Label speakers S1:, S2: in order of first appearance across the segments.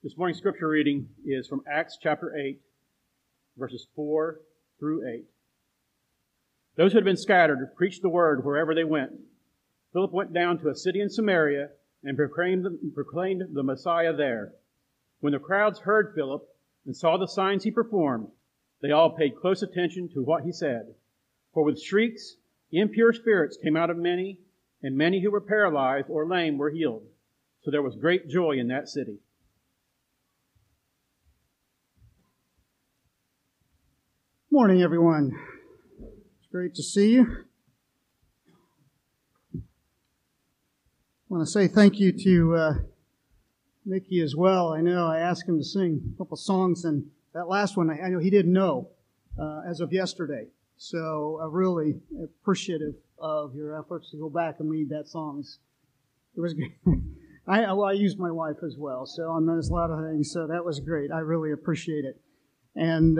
S1: This morning's scripture reading is from Acts chapter 8, verses 4 through 8. Those who had been scattered preached the word wherever they went. Philip went down to a city in Samaria and proclaimed the Messiah there. When the crowds heard Philip and saw the signs he performed, they all paid close attention to what he said. For with shrieks, impure spirits came out of many, and many who were paralyzed or lame were healed. So there was great joy in that city.
S2: Morning, everyone. It's great to see you. I want to say thank you to Mickey as well. I know I asked him to sing a couple songs, and that last one, I know he didn't know as of yesterday. So I'm really appreciative of your efforts to go back and read that song. It was good. I used my wife as well, so on those lot of things. So that was great. I really appreciate it. And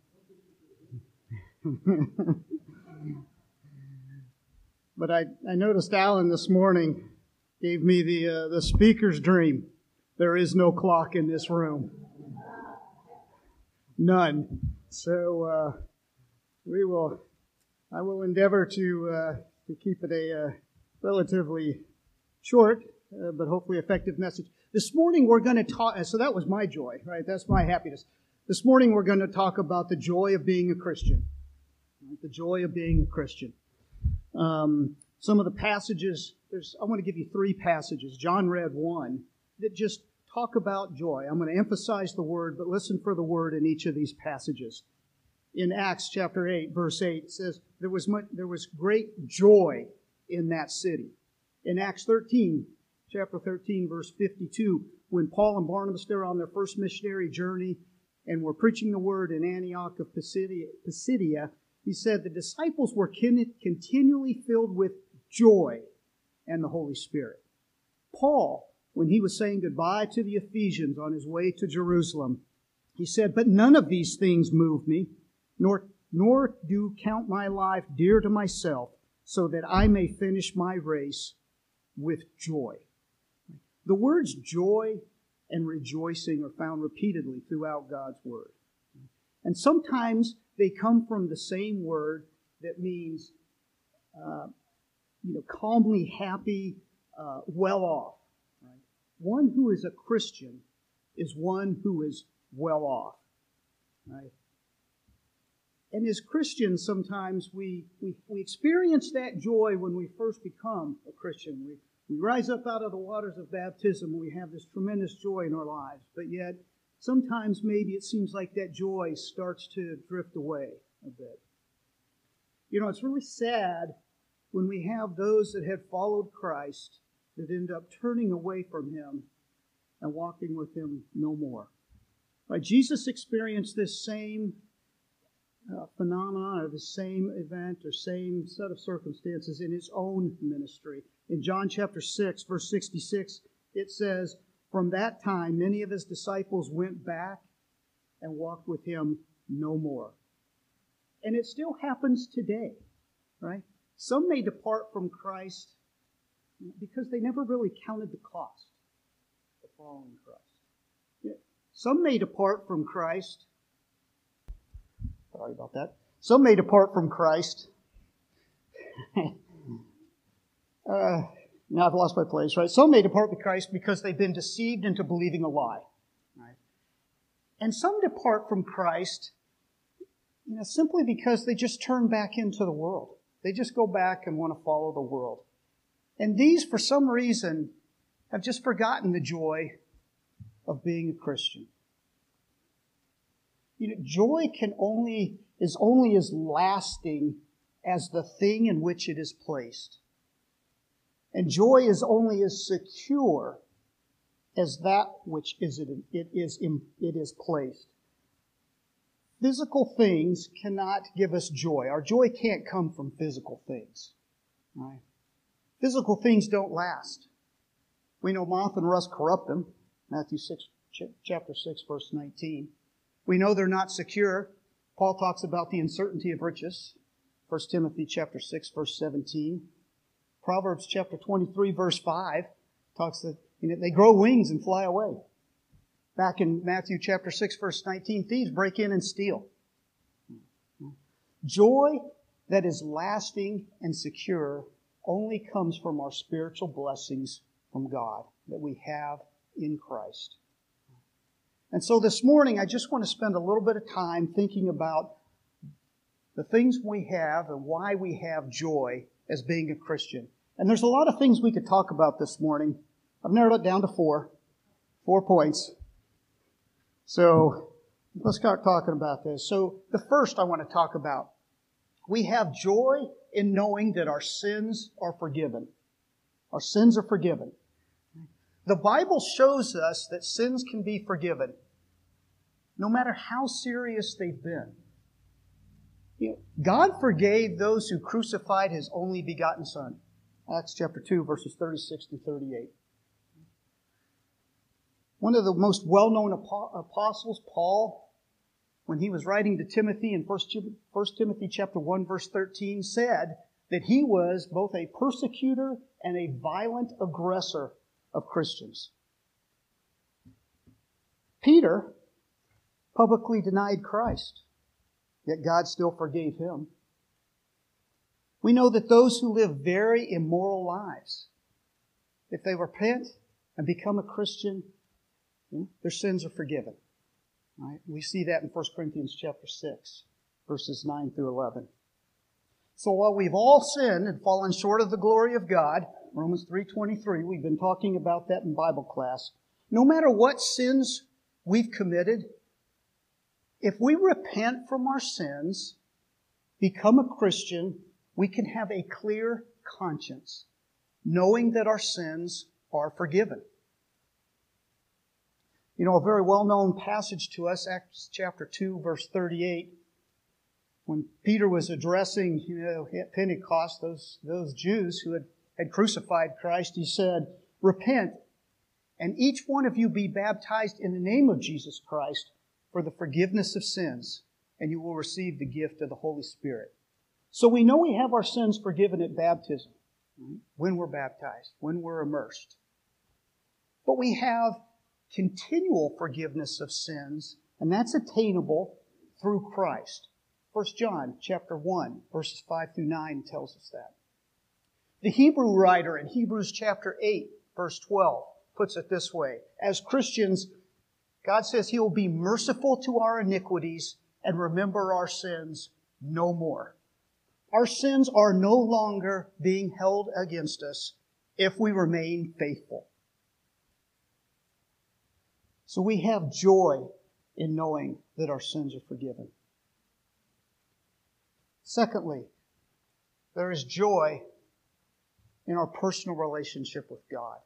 S2: but I noticed Alan this morning gave me the speaker's dream. There is no clock in this room. None. So I will endeavor to keep it a relatively short but hopefully effective message. This morning we're going to talk, so that was my joy, right? That's my happiness. This morning we're going to talk about the joy of being a Christian. The joy of being a Christian. Some of the passages, I want to give you 3 passages. John read one that just talk about joy. I'm going to emphasize the word, but listen for the word in each of these passages. In Acts chapter 8, verse 8, it says, there was great joy in that city. In Acts 13, chapter 13, verse 52, when Paul and Barnabas, they're on their first missionary journey and were preaching the word in Antioch of Pisidia, he said the disciples were continually filled with joy and the Holy Spirit. Paul, when he was saying goodbye to the Ephesians on his way to Jerusalem, he said, "But none of these things move me, nor do count my life dear to myself, so that I may finish my race with joy." The words joy and rejoicing are found repeatedly throughout God's Word. And sometimes they come from the same word that means, calmly happy, well off. Right? One who is a Christian is one who is well off. Right? And as Christians, sometimes we experience that joy when we first become a Christian. We rise up out of the waters of baptism and we have this tremendous joy in our lives. But yet, sometimes maybe it seems like that joy starts to drift away a bit. You know, it's really sad when we have those that had followed Christ that end up turning away from Him and walking with Him no more. Right? Jesus experienced this same phenomenon or the same event or same set of circumstances in His own ministry. In John chapter 6, verse 66, it says, "From that time, many of His disciples went back and walked with Him no more." And it still happens today, right? Some may depart from Christ because they never really counted the cost of following Christ. Some may depart from Christ. Sorry about that. Some may depart from Christ. Now I've lost my place, right? Some may depart from Christ because they've been deceived into believing a lie, right? And some depart from Christ, simply because they just turn back into the world. They just go back and want to follow the world. And these, for some reason, have just forgotten the joy of being a Christian. Joy is only as lasting as the thing in which it is placed. And joy is only as secure as that which it is placed. Physical things cannot give us joy. Our joy can't come from physical things. Right? Physical things don't last. We know moth and rust corrupt them. Matthew 6, chapter 6, verse 19. We know they're not secure. Paul talks about the uncertainty of riches. 1 Timothy chapter 6, verse 17. Proverbs chapter 23, verse 5 talks that they grow wings and fly away. Back in Matthew chapter 6, verse 19, thieves break in and steal. Joy that is lasting and secure only comes from our spiritual blessings from God that we have in Christ. And so this morning, I just want to spend a little bit of time thinking about the things we have and why we have joy as being a Christian. And there's a lot of things we could talk about this morning. I've narrowed it down to 4 points. So let's start talking about this. So the first I want to talk about, we have joy in knowing that our sins are forgiven. Our sins are forgiven. The Bible shows us that sins can be forgiven, no matter how serious they've been. God forgave those who crucified His only begotten Son. Acts chapter 2, verses 36 to 38. One of the most well-known apostles, Paul, when he was writing to Timothy in 1 Timothy chapter 1, verse 13, said that he was both a persecutor and a violent aggressor of Christians. Peter publicly denied Christ, yet God still forgave him. We know that those who live very immoral lives, if they repent and become a Christian, their sins are forgiven. Right? We see that in 1 Corinthians chapter 6, verses 9 through 11. So while we've all sinned and fallen short of the glory of God, Romans 3:23, we've been talking about that in Bible class. No matter what sins we've committed, if we repent from our sins, become a Christian, we can have a clear conscience, knowing that our sins are forgiven. You know, a very well-known passage to us, Acts chapter 2, verse 38, when Peter was addressing, at Pentecost, those Jews who had crucified Christ, he said, "Repent, and each one of you be baptized in the name of Jesus Christ for the forgiveness of sins, and you will receive the gift of the Holy Spirit." So we know we have our sins forgiven at baptism, right? When we're baptized, when we're immersed. But we have continual forgiveness of sins, and that's attainable through Christ. 1 John chapter 1, verses 5 through 9 tells us that. The Hebrew writer in Hebrews chapter 8, verse 12, puts it this way. As Christians, God says He will be merciful to our iniquities and remember our sins no more. Our sins are no longer being held against us if we remain faithful. So we have joy in knowing that our sins are forgiven. Secondly, there is joy in our personal relationship with God.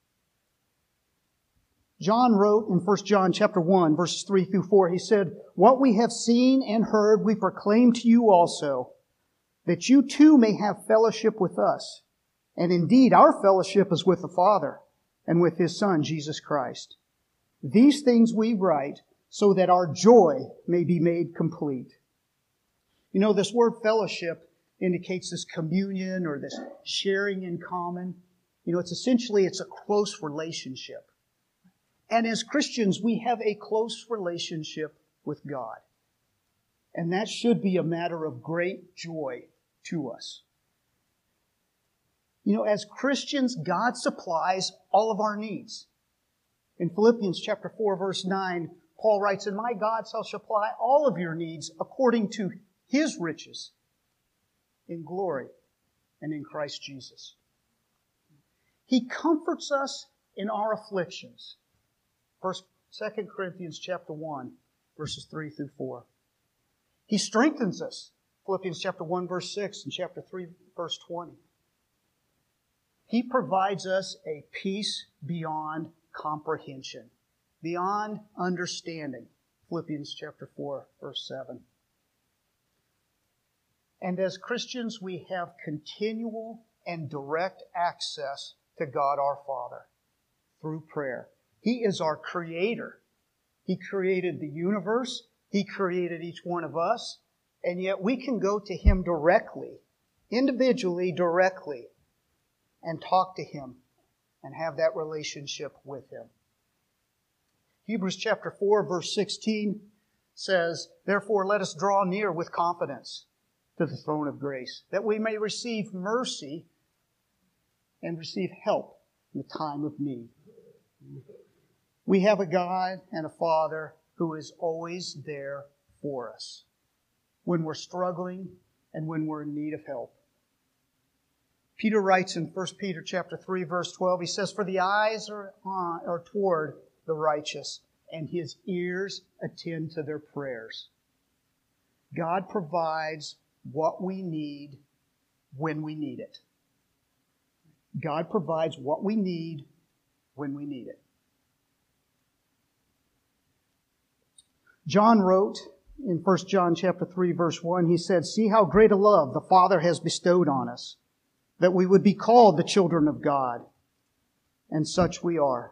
S2: John wrote in 1 John chapter 1, verses 3 through 4, he said, "What we have seen and heard we proclaim to you also, that you too may have fellowship with us. And indeed, our fellowship is with the Father and with His Son, Jesus Christ. These things we write so that our joy may be made complete." You know, this word fellowship indicates this communion or this sharing in common. You know, it's a close relationship. And as Christians, we have a close relationship with God. And that should be a matter of great joy to us. You know, as Christians, God supplies all of our needs. In Philippians chapter 4, verse 9, Paul writes, "And my God shall supply all of your needs according to His riches in glory and in Christ Jesus." He comforts us in our afflictions. 2 Corinthians chapter 1, verses 3 through 4. He strengthens us. Philippians chapter 1, verse 6 and chapter 3, verse 20. He provides us a peace beyond comprehension, beyond understanding. Philippians chapter 4, verse 7. And as Christians, we have continual and direct access to God our Father through prayer. He is our Creator. He created the universe. He created each one of us. And yet we can go to Him directly, individually, directly, and talk to Him and have that relationship with Him. Hebrews chapter 4, verse 16 says, "Therefore let us draw near with confidence to the throne of grace, that we may receive mercy and receive help in the time of need." We have a God and a Father who is always there for us when we're struggling and when we're in need of help. Peter writes in 1 Peter chapter 3, verse 12, he says, "For the eyes are toward the righteous, and His ears attend to their prayers." God provides what we need when we need it. God provides what we need when we need it. John wrote in 1 John chapter 3, verse 1, he said, "See how great a love the Father has bestowed on us, that we would be called the children of God. And such we are."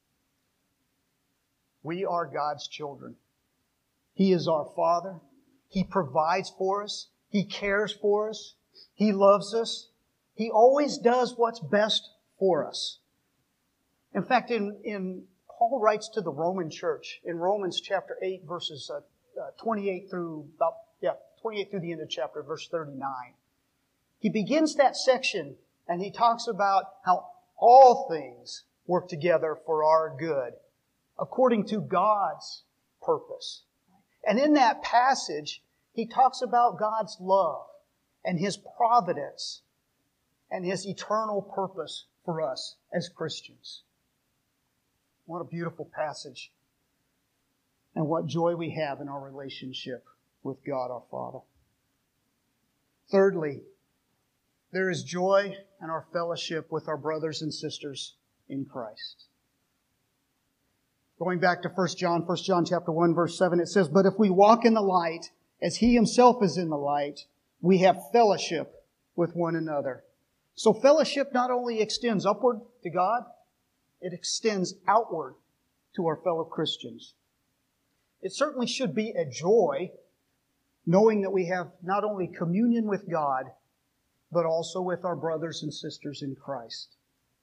S2: We are God's children. He is our Father. He provides for us. He cares for us. He loves us. He always does what's best for us. In fact, Paul writes to the Roman church in Romans chapter 8, verses 28 through the end of chapter, verse 39. He begins that section and he talks about how all things work together for our good, according to God's purpose. And in that passage, he talks about God's love and His providence and His eternal purpose for us as Christians. What a beautiful passage. And what joy we have in our relationship with God our Father. Thirdly, there is joy in our fellowship with our brothers and sisters in Christ. Going back to 1 John chapter 1, verse 7, it says, "But if we walk in the light, as He Himself is in the light, we have fellowship with one another." So fellowship not only extends upward to God, it extends outward to our fellow Christians. It certainly should be a joy knowing that we have not only communion with God, but also with our brothers and sisters in Christ.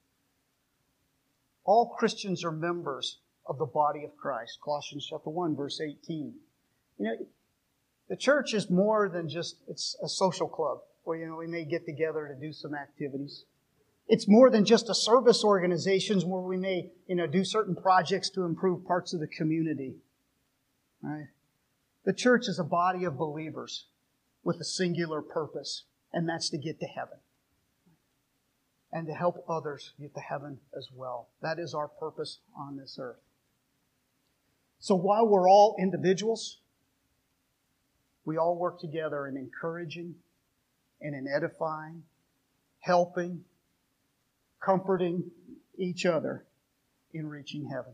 S2: All Christians are members of the body of Christ. Colossians chapter 1, verse 18. The church is more than just, it's a social club where, we may get together to do some activities. It's more than just a service organization where we may, do certain projects to improve parts of the community. Right? The church is a body of believers with a singular purpose, and that's to get to heaven. And to help others get to heaven as well. That is our purpose on this earth. So while we're all individuals, we all work together in encouraging and in edifying, helping, comforting each other in reaching heaven.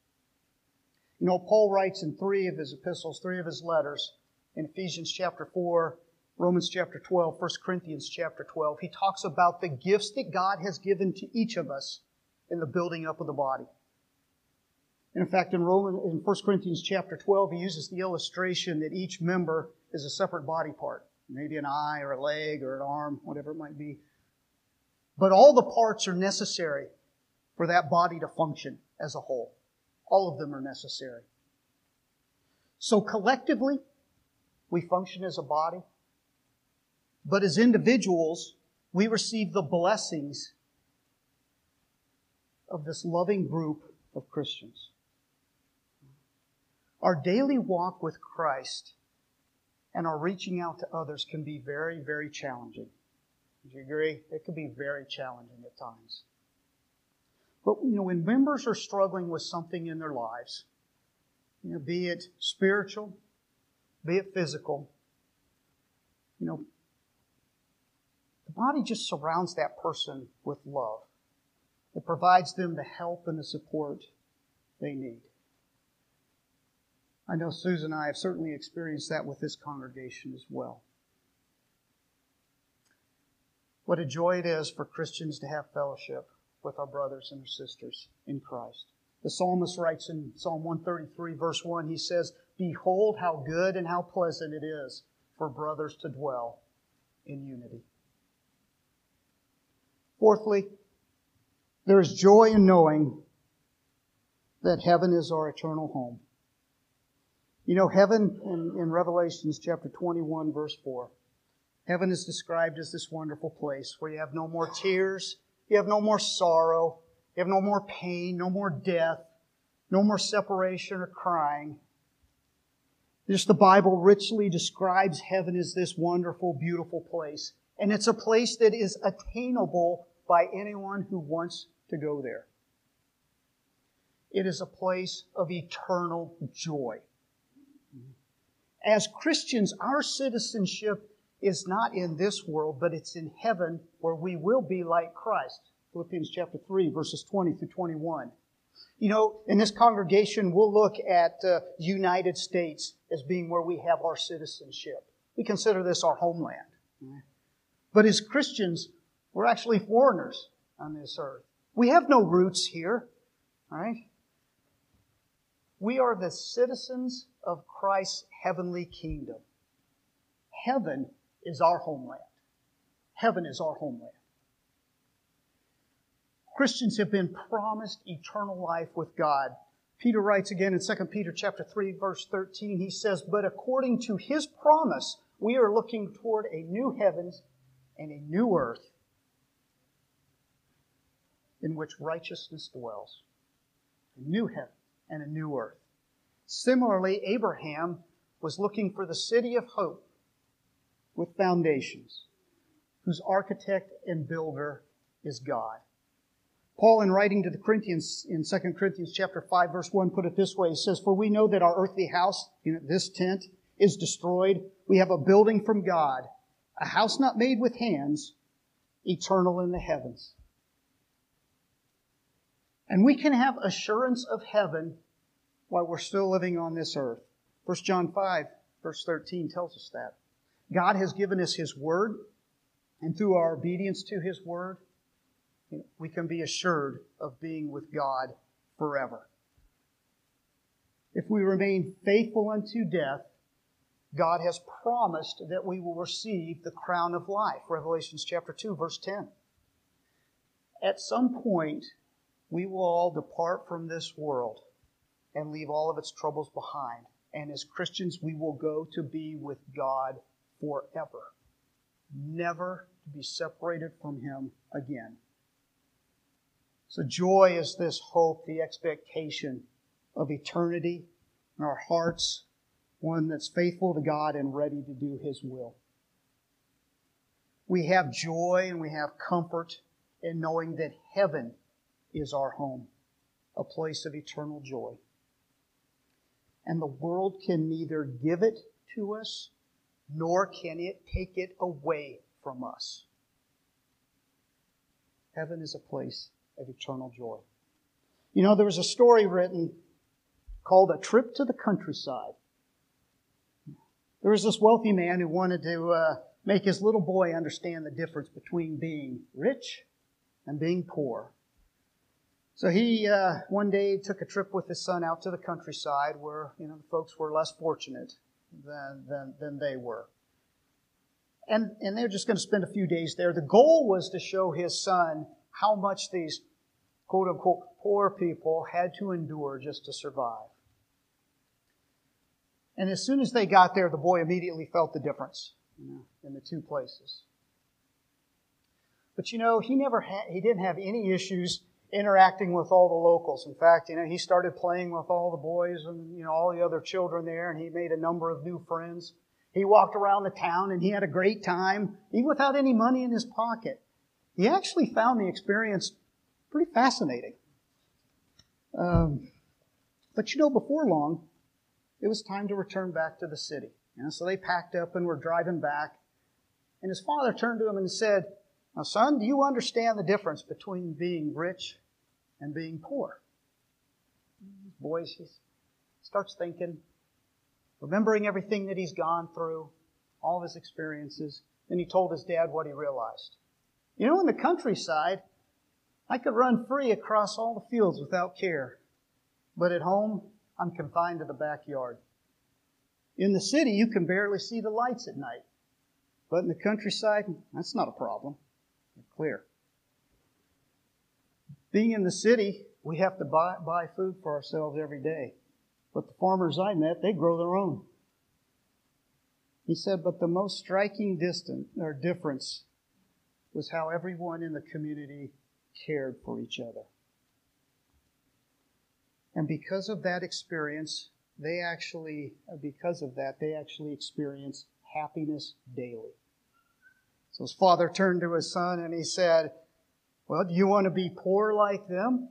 S2: Paul writes in 3 of his epistles, 3 of his letters, in Ephesians chapter 4, Romans chapter 12, 1 Corinthians chapter 12, he talks about the gifts that God has given to each of us in the building up of the body. And in fact, in 1 Corinthians chapter 12, he uses the illustration that each member is a separate body part. Maybe an eye or a leg or an arm, whatever it might be. But all the parts are necessary for that body to function as a whole. All of them are necessary. So collectively, we function as a body. But as individuals, we receive the blessings of this loving group of Christians. Our daily walk with Christ and our reaching out to others can be very, very challenging. Would you agree? It can be very challenging at times. But, when members are struggling with something in their lives, be it spiritual, be it physical, the body just surrounds that person with love. It provides them the help and the support they need. I know Susan and I have certainly experienced that with this congregation as well. What a joy it is for Christians to have fellowship with our brothers and our sisters in Christ. The psalmist writes in Psalm 133, verse 1, he says, "Behold how good and how pleasant it is for brothers to dwell in unity." Fourthly, there is joy in knowing that heaven is our eternal home. You know, heaven in Revelations chapter 21, verse 4, heaven is described as this wonderful place where you have no more tears, you have no more sorrow, you have no more pain, no more death, no more separation or crying. Just the Bible richly describes heaven as this wonderful, beautiful place. And it's a place that is attainable by anyone who wants to go there. It is a place of eternal joy. As Christians, our citizenship is not in this world, but it's in heaven where we will be like Christ. Philippians chapter 3, verses 20 through 21. You know, in this congregation, we'll look at the United States as being where we have our citizenship. We consider this our homeland. But as Christians, we're actually foreigners on this earth. We have no roots here, right? We are the citizens of Christ's heavenly kingdom. Heaven is our homeland. Heaven is our homeland. Christians have been promised eternal life with God. Peter writes again in 2 Peter chapter 3, verse 13, he says, "But according to His promise, we are looking toward a new heavens and a new earth in which righteousness dwells." A new heaven and a new earth. Similarly, Abraham was looking for the city of hope with foundations, whose architect and builder is God. Paul, in writing to the Corinthians in 2 Corinthians chapter 5, verse 1, put it this way. He says, "For we know that our earthly house, this tent, is destroyed. We have a building from God, a house not made with hands, eternal in the heavens." And we can have assurance of heaven while we're still living on this earth. 1 John 5, verse 13 tells us that. God has given us His Word, and through our obedience to His Word, we can be assured of being with God forever. If we remain faithful unto death, God has promised that we will receive the crown of life. Revelations chapter 2, verse 10. At some point, we will all depart from this world and leave all of its troubles behind. And as Christians, we will go to be with God forever, never to be separated from Him again. So joy is this hope, the expectation of eternity in our hearts, one that's faithful to God and ready to do His will. We have joy and we have comfort in knowing that heaven is our home, a place of eternal joy. And the world can neither give it to us, nor can it take it away from us. Heaven is a place of eternal joy. You know, there was a story written called A Trip to the Countryside. There was this wealthy man who wanted to make his little boy understand the difference between being rich and being poor. So he one day took a trip with his son out to the countryside where, the folks were less fortunate than they were. And they were just going to spend a few days there. The goal was to show his son how much these quote-unquote poor people had to endure just to survive. And as soon as they got there, the boy immediately felt the difference in the two places. But he didn't have any issues interacting with all the locals. In fact, he started playing with all the boys and, all the other children there, and he made a number of new friends. He walked around the town and he had a great time, even without any money in his pocket. He actually found the experience pretty fascinating. But before long, it was time to return back to the city. So they packed up and were driving back. And his father turned to him and said, "Now, son, do you understand the difference between being rich and being poor?" Boy, he starts thinking, remembering everything that he's gone through, all of his experiences. Then he told his dad what he realized. In the countryside, I could run free across all the fields without care. But at home, I'm confined to the backyard. In the city, you can barely see the lights at night. But in the countryside, that's not a problem. They're clear. Being in the city, We have to buy food for ourselves every day. But the farmers I met, they grow their own. He said, but the most striking difference was how everyone in the community cared for each other. And because of that experience, they actually experience happiness daily. So his father turned to his son and he said, well, do you want to be poor like them?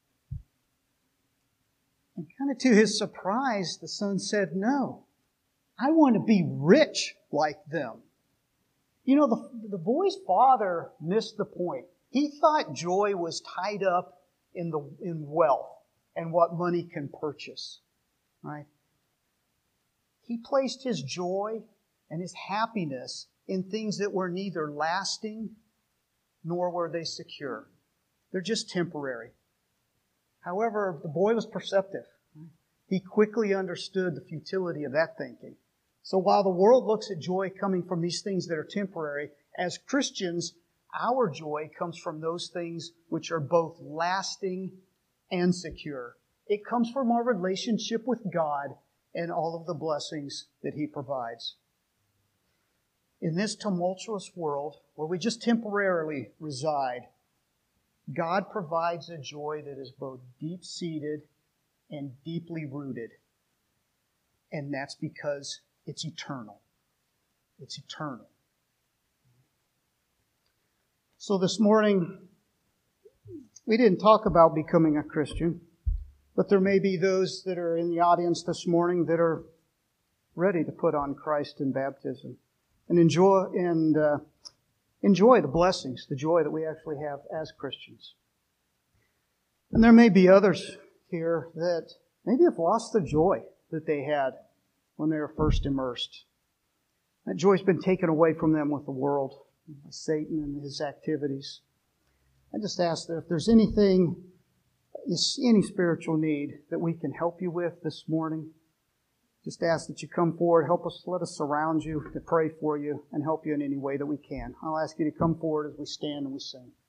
S2: And kind of to his surprise, the son said, no, I want to be rich like them. You know, the boy's father missed the point. He thought joy was tied up in wealth and what money can purchase, right? He placed his joy and his happiness in things that were neither lasting nor were they secure. They're just temporary. However, the boy was perceptive. He quickly understood the futility of that thinking. So while the world looks at joy coming from these things that are temporary, as Christians, our joy comes from those things which are both lasting and secure. It comes from our relationship with God and all of the blessings that He provides. In this tumultuous world where we just temporarily reside, God provides a joy that is both deep-seated and deeply rooted. And that's because it's eternal. It's eternal. So this morning, we didn't talk about becoming a Christian, but there may be those that are in the audience this morning that are ready to put on Christ in baptism and enjoy the blessings, the joy that we actually have as Christians. And there may be others here that maybe have lost the joy that they had when they were first immersed. That joy's been taken away from them with the world, by Satan and his activities. I just ask that if there's any spiritual need that we can help you with this morning, just ask that you come forward, let us surround you to pray for you and help you in any way that we can. I'll ask you to come forward as we stand and we sing.